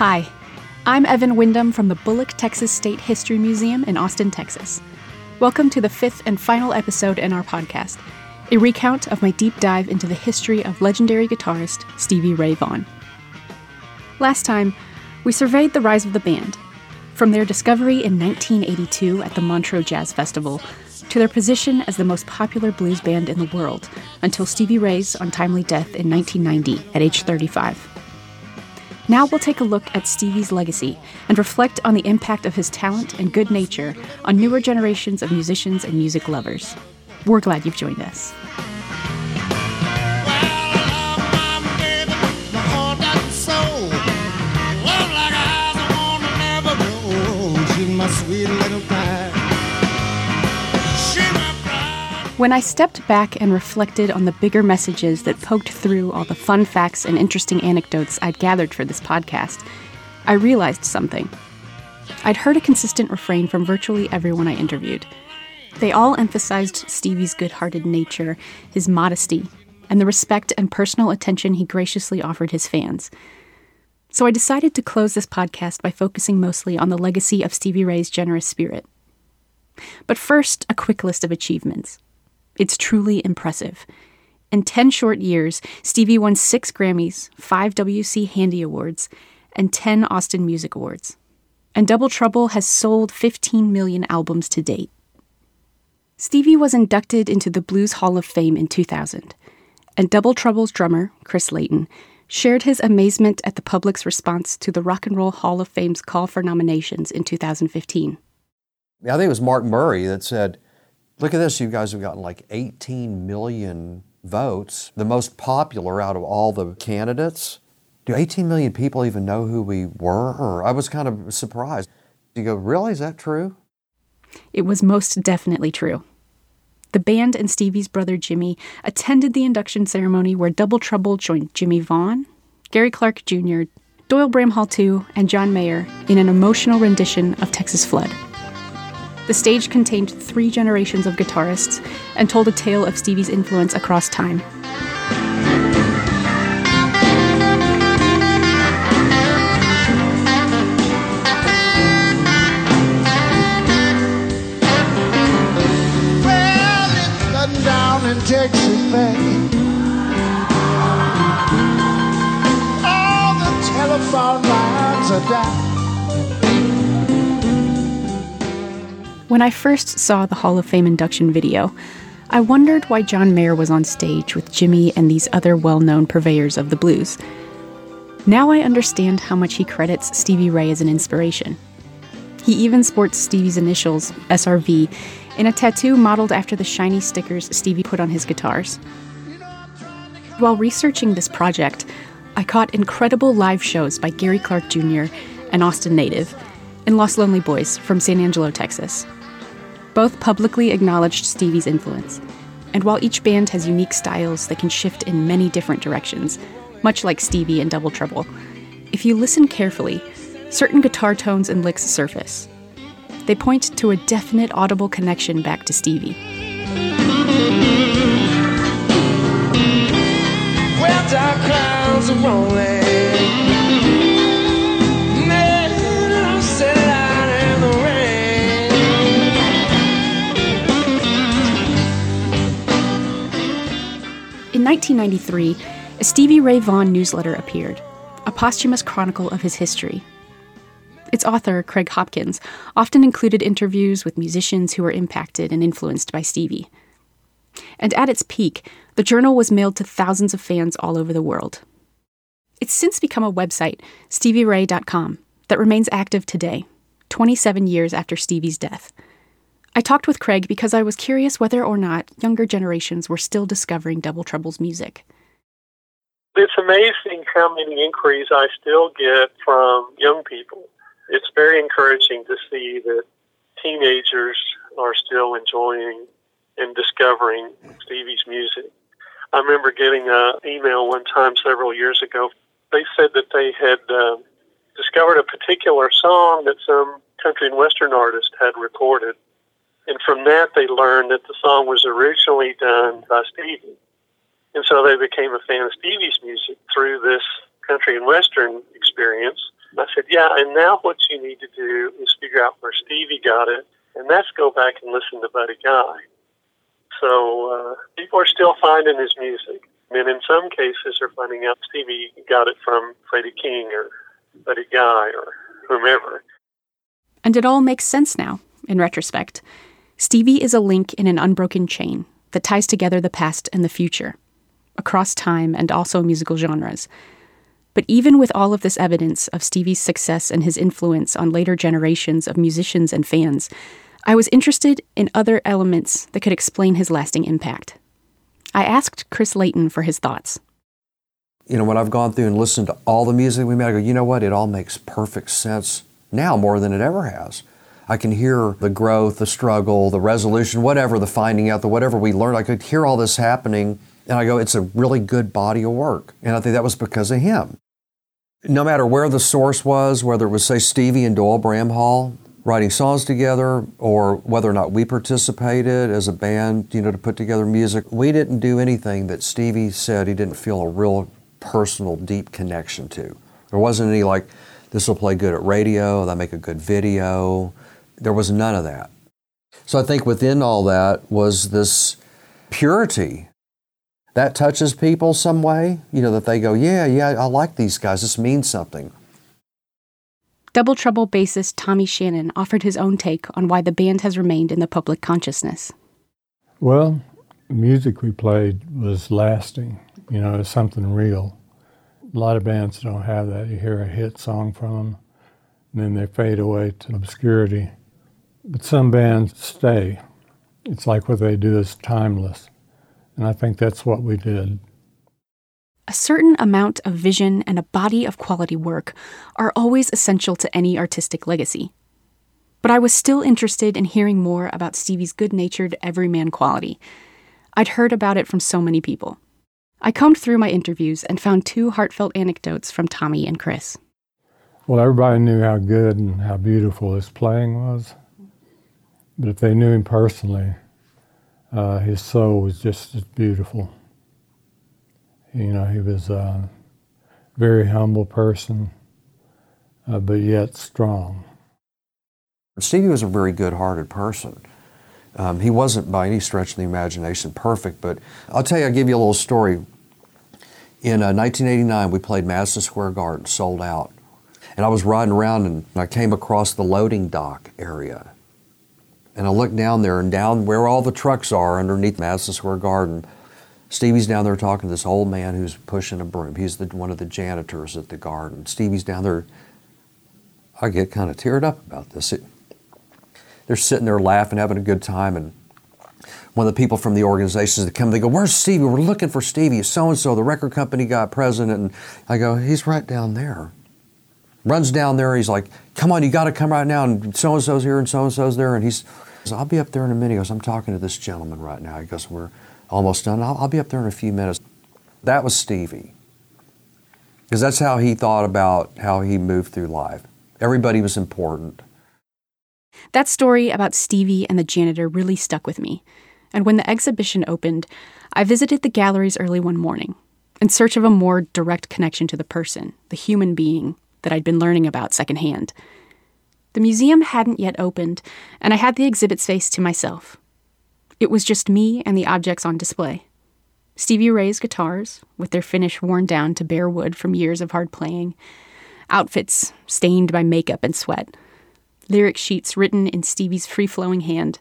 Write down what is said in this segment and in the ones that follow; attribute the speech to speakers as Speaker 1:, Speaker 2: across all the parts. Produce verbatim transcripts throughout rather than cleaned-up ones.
Speaker 1: Hi, I'm Evan Wyndham from the Bullock Texas State History Museum in Austin, Texas. Welcome to the fifth and final episode in our podcast, a recount of my deep dive into the history of legendary guitarist Stevie Ray Vaughan. Last time, we surveyed the rise of the band, from their discovery in nineteen eighty-two at the Montreux Jazz Festival to their position as the most popular blues band in the world until Stevie Ray's untimely death in nineteen ninety at age thirty-five. Now we'll take a look at Stevie's legacy and reflect on the impact of his talent and good nature on newer generations of musicians and music lovers. We're glad you've joined us. When I stepped back and reflected on the bigger messages that poked through all the fun facts and interesting anecdotes I'd gathered for this podcast, I realized something. I'd heard a consistent refrain from virtually everyone I interviewed. They all emphasized Stevie's good-hearted nature, his modesty, and the respect and personal attention he graciously offered his fans. So I decided to close this podcast by focusing mostly on the legacy of Stevie Ray's generous spirit. But first, a quick list of achievements. It's truly impressive. In ten short years, Stevie won six Grammys, five W C Handy Awards, and ten Austin Music Awards. And Double Trouble has sold fifteen million albums to date. Stevie was inducted into the Blues Hall of Fame in two thousand, and Double Trouble's drummer, Chris Layton, shared his amazement at the public's response to the Rock and Roll Hall of Fame's call for nominations in two thousand fifteen.
Speaker 2: I think it was Mark Murray that said, look at this, you guys have gotten like eighteen million votes, the most popular out of all the candidates. Do eighteen million people even know who we were? Or I was kind of surprised. You go, really, is that true?
Speaker 1: It was most definitely true. The band and Stevie's brother Jimmy attended the induction ceremony where Double Trouble joined Jimmy Vaughan, Gary Clark Junior, Doyle Bramhall the Second, and John Mayer in an emotional rendition of Texas Flood. The stage contained three generations of guitarists and told a tale of Stevie's influence across time.
Speaker 3: Well, it's shutting down in Texas Bay. All the telephone lines are down.
Speaker 1: When I first saw the Hall of Fame induction video, I wondered why John Mayer was on stage with Jimmy and these other well-known purveyors of the blues. Now I understand how much he credits Stevie Ray as an inspiration. He even sports Stevie's initials, S R V, in a tattoo modeled after the shiny stickers Stevie put on his guitars. While researching this project, I caught incredible live shows by Gary Clark Junior, an Austin native, and Los Lonely Boys from San Angelo, Texas. Both publicly acknowledged Stevie's influence, and while each band has unique styles that can shift in many different directions, much like Stevie and Double Trouble, if you listen carefully, certain guitar tones and licks surface. They point to a definite audible connection back to Stevie.
Speaker 3: Well, dark clouds are rolling.
Speaker 1: In nineteen ninety-three, a Stevie Ray Vaughan newsletter appeared, a posthumous chronicle of his history. Its author, Craig Hopkins, often included interviews with musicians who were impacted and influenced by Stevie. And at its peak, the journal was mailed to thousands of fans all over the world. It's since become a website, stevie ray dot com, that remains active today, twenty-seven years after Stevie's death. I talked with Craig because I was curious whether or not younger generations were still discovering Double Trouble's music.
Speaker 4: It's amazing how many inquiries I still get from young people. It's very encouraging to see that teenagers are still enjoying and discovering Stevie's music. I remember getting an email one time several years ago. They said that they had uh, discovered a particular song that some country and western artist had recorded. And from that, they learned that the song was originally done by Stevie. And so they became a fan of Stevie's music through this country and western experience. I said, yeah, and now what you need to do is figure out where Stevie got it, and that's go back and listen to Buddy Guy. So uh, people are still finding his music. And in some cases, they're finding out Stevie got it from Freddie King or Buddy Guy or whomever.
Speaker 1: And it all makes sense now, in retrospect. Stevie is a link in an unbroken chain that ties together the past and the future, across time and also musical genres. But even with all of this evidence of Stevie's success and his influence on later generations of musicians and fans, I was interested in other elements that could explain his lasting impact. I asked Chris Layton for his thoughts.
Speaker 2: You know, when I've gone through and listened to all the music we made, I go, you know what, it all makes perfect sense now more than it ever has. I can hear the growth, the struggle, the resolution, whatever, the finding out, the whatever we learned. I could hear all this happening, and I go, it's a really good body of work. And I think that was because of him. No matter where the source was, whether it was, say, Stevie and Doyle Bramhall writing songs together, or whether or not we participated as a band, you know, to put together music, we didn't do anything that Stevie said he didn't feel a real personal, deep connection to. There wasn't any like, this will play good at radio, they'll make a good video. There was none of that. So I think within all that was this purity. That touches people some way, you know, that they go, yeah, yeah, I like these guys, this means something.
Speaker 1: Double Trouble bassist Tommy Shannon offered his own take on why the band has remained in the public consciousness.
Speaker 5: Well, the music we played was lasting, you know, it's something real. A lot of bands don't have that. You hear a hit song from them, and then they fade away to obscurity. But some bands stay. It's like what they do is timeless. And I think that's what we did.
Speaker 1: A certain amount of vision and a body of quality work are always essential to any artistic legacy. But I was still interested in hearing more about Stevie's good-natured, everyman quality. I'd heard about it from so many people. I combed through my interviews and found two heartfelt anecdotes from Tommy and Chris.
Speaker 5: Well, everybody knew how good and how beautiful his playing was. But if they knew him personally, uh, his soul was just as beautiful. You know, he was a very humble person, uh, but yet strong.
Speaker 2: Stevie was a very good-hearted person. Um, he wasn't by any stretch of the imagination perfect, but I'll tell you, I'll give you a little story. In uh, nineteen eighty-nine, we played Madison Square Garden, sold out. And I was riding around and I came across the loading dock area. And I looked down there, and down where all the trucks are underneath Madison Square Garden, Stevie's down there talking to this old man who's pushing a broom. He's the, one of the janitors at the garden. Stevie's down there. I get kind of teared up about this. It, they're sitting there laughing, having a good time, and one of the people from the organizations that come, they go, where's Stevie? We're looking for Stevie. So-and-so, the record company guy, president. And I go, he's right down there. Runs down there, he's like, come on, you got to come right now, and so-and-so's here and so-and-so's there. And he's, I'll be up there in a minute. He goes, I'm talking to this gentleman right now. He goes, we're almost done. I'll, I'll be up there in a few minutes. That was Stevie. Because that's how he thought about how he moved through life. Everybody was important.
Speaker 1: That story about Stevie and the janitor really stuck with me. And when the exhibition opened, I visited the galleries early one morning in search of a more direct connection to the person, the human being that I'd been learning about secondhand. The museum hadn't yet opened, and I had the exhibit space to myself. It was just me and the objects on display. Stevie Ray's guitars, with their finish worn down to bare wood from years of hard playing, outfits stained by makeup and sweat, lyric sheets written in Stevie's free-flowing hand.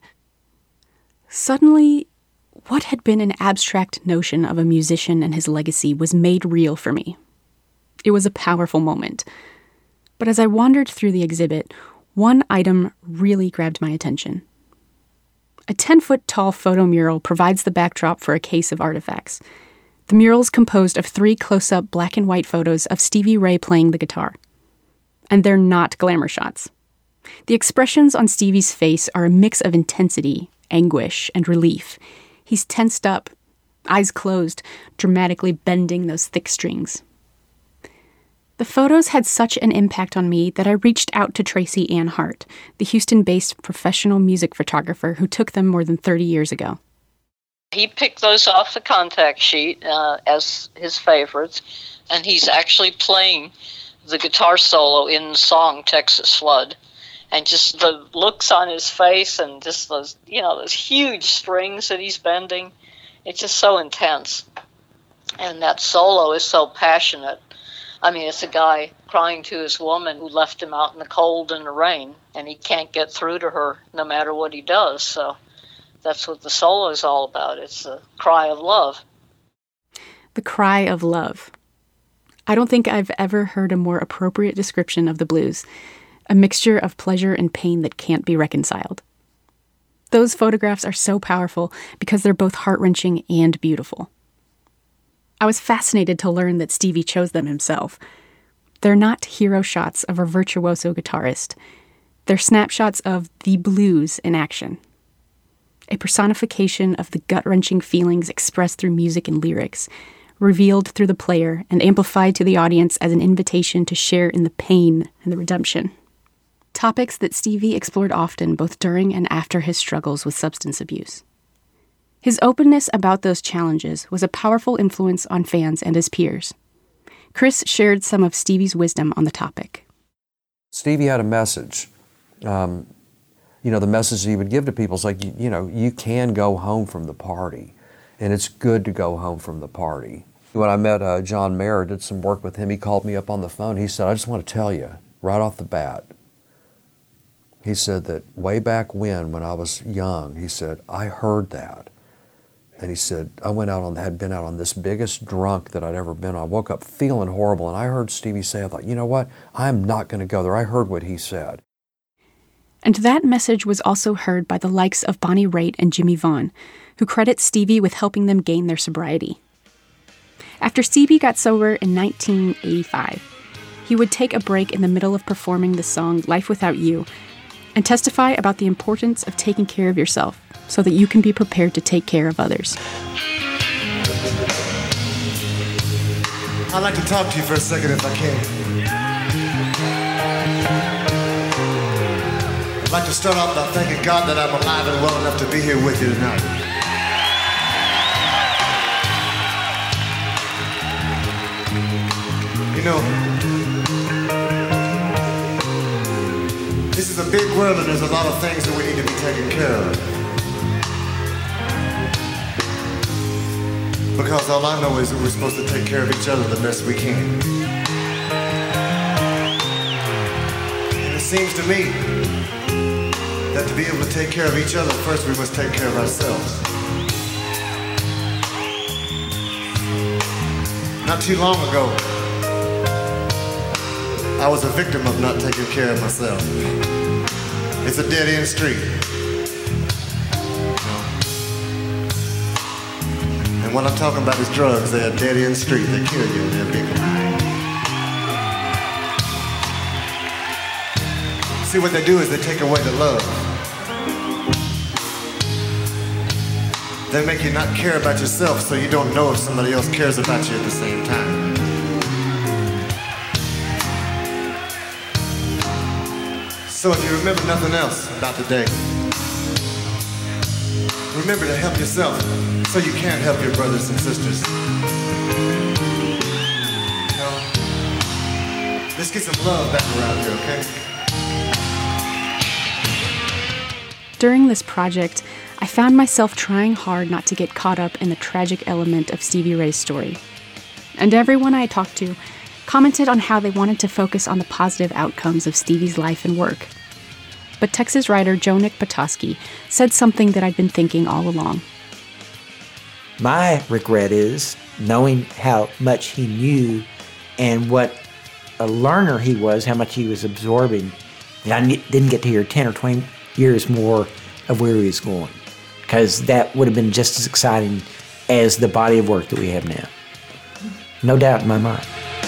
Speaker 1: Suddenly, what had been an abstract notion of a musician and his legacy was made real for me. It was a powerful moment. But as I wandered through the exhibit, one item really grabbed my attention. A ten-foot-tall photo mural provides the backdrop for a case of artifacts. The mural's composed of three close-up black and white photos of Stevie Ray playing the guitar. And they're not glamour shots. The expressions on Stevie's face are a mix of intensity, anguish, and relief. He's tensed up, eyes closed, dramatically bending those thick strings. The photos had such an impact on me that I reached out to Tracy Ann Hart, the Houston-based professional music photographer who took them more than thirty years ago.
Speaker 6: He picked those off the contact sheet uh, as his favorites, and he's actually playing the guitar solo in the song Texas Flood. And just the looks on his face and just those, you know, those huge strings that he's bending. It's just so intense. And that solo is so passionate. I mean, it's a guy crying to his woman who left him out in the cold and the rain, and he can't get through to her no matter what he does. So that's what the solo is all about. It's a cry of love.
Speaker 1: The cry of love. I don't think I've ever heard a more appropriate description of the blues. A mixture of pleasure and pain that can't be reconciled. Those photographs are so powerful because they're both heart-wrenching and beautiful. I was fascinated to learn that Stevie chose them himself. They're not hero shots of a virtuoso guitarist. They're snapshots of the blues in action. A personification of the gut-wrenching feelings expressed through music and lyrics, revealed through the player and amplified to the audience as an invitation to share in the pain and the redemption. Topics that Stevie explored often both during and after his struggles with substance abuse. His openness about those challenges was a powerful influence on fans and his peers. Chris shared some of Stevie's wisdom on the topic.
Speaker 2: Stevie had a message. Um, you know, the message he would give to people is like, you, you know, you can go home from the party, and it's good to go home from the party. When I met uh, John Mayer, did some work with him, he called me up on the phone. He said, I just want to tell you, right off the bat, he said that way back when, when I was young, he said, I heard that. And he said, I went out on, had been out on this biggest drunk that I'd ever been on. I woke up feeling horrible, and I heard Stevie say, I thought, you know what? I'm not going to go there. I heard what he said.
Speaker 1: And that message was also heard by the likes of Bonnie Raitt and Jimmy Vaughn, who credit Stevie with helping them gain their sobriety. After Stevie got sober in nineteen eighty-five, he would take a break in the middle of performing the song Life Without You and testify about the importance of taking care of yourself so that you can be prepared to take care of others.
Speaker 3: I'd like to talk to you for a second if I can. I'd like to start off by thanking God that I'm alive and well enough to be here with you tonight. You know, this is a big world and there's a lot of things that we need to be taking care of. Because all I know is that we're supposed to take care of each other the best we can. And it seems to me that to be able to take care of each other, first we must take care of ourselves. Not too long ago, I was a victim of not taking care of myself. It's a dead-end street. And what I'm talking about is drugs. They're a dead-end street. They kill you and they're big. See, what they do is they take away the love. They make you not care about yourself, so you don't know if somebody else cares about you at the same time. So if you remember nothing else about the day, remember to help yourself so you can help your brothers and sisters. You know, let's get some love back around here, okay?
Speaker 1: During this project, I found myself trying hard not to get caught up in the tragic element of Stevie Ray's story. And everyone I talked to commented on how they wanted to focus on the positive outcomes of Stevie's life and work. But Texas writer Joe-Nick Petoskey said something that I'd been thinking all along.
Speaker 7: My regret is knowing how much he knew and what a learner he was, how much he was absorbing, that I didn't get to hear ten or twenty years more of where he was going, because that would have been just as exciting as the body of work that we have now. No doubt in my mind.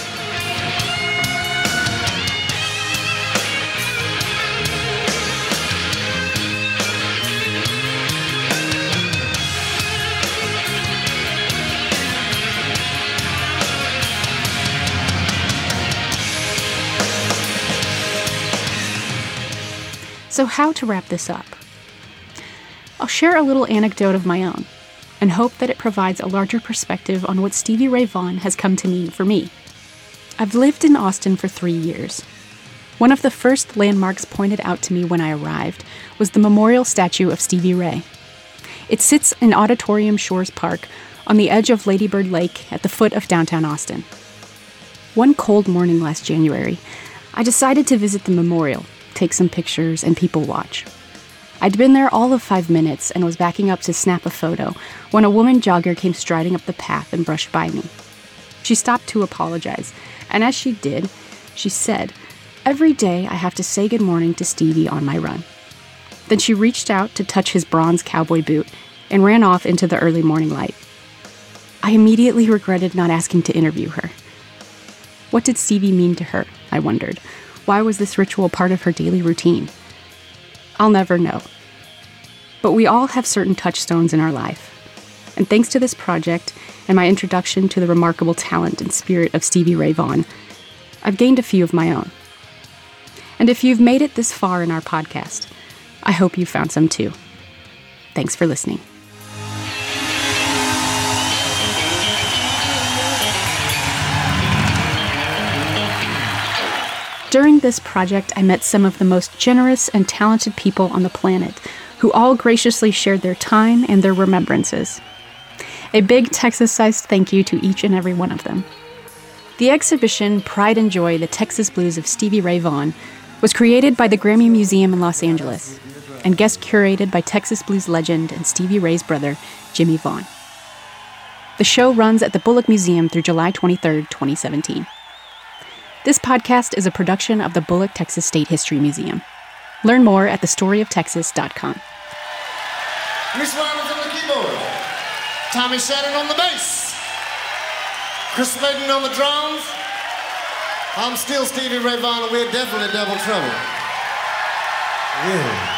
Speaker 1: So how to wrap this up? I'll share a little anecdote of my own and hope that it provides a larger perspective on what Stevie Ray Vaughan has come to mean for me. I've lived in Austin for three years. One of the first landmarks pointed out to me when I arrived was the memorial statue of Stevie Ray. It sits in Auditorium Shores Park on the edge of Lady Bird Lake at the foot of downtown Austin. One cold morning last January, I decided to visit the memorial, take some pictures, and people watch. I'd been there all of five minutes and was backing up to snap a photo when a woman jogger came striding up the path and brushed by me. She stopped to apologize, and as she did, she said, "Every day I have to say good morning to Stevie on my run." Then she reached out to touch his bronze cowboy boot and ran off into the early morning light. I immediately regretted not asking to interview her. What did Stevie mean to her, I wondered. Why was this ritual part of her daily routine? I'll never know. But we all have certain touchstones in our life. And thanks to this project and my introduction to the remarkable talent and spirit of Stevie Ray Vaughan, I've gained a few of my own. And if you've made it this far in our podcast, I hope you found some too. Thanks for listening. During this project, I met some of the most generous and talented people on the planet, who all graciously shared their time and their remembrances. A big Texas-sized thank you to each and every one of them. The exhibition, Pride and Joy, The Texas Blues of Stevie Ray Vaughan, was created by the Grammy Museum in Los Angeles and guest curated by Texas blues legend and Stevie Ray's brother, Jimmy Vaughan. The show runs at the Bullock Museum through July twenty-third, twenty seventeen. This podcast is a production of the Bullock Texas State History Museum. Learn more at the story of texas dot com.
Speaker 3: Miss Wyman's on the keyboard. Tommy Shannon on the bass. Chris Maiden on the drums. I'm still Stevie Ray Vaughan, and we're definitely double trouble. Yeah.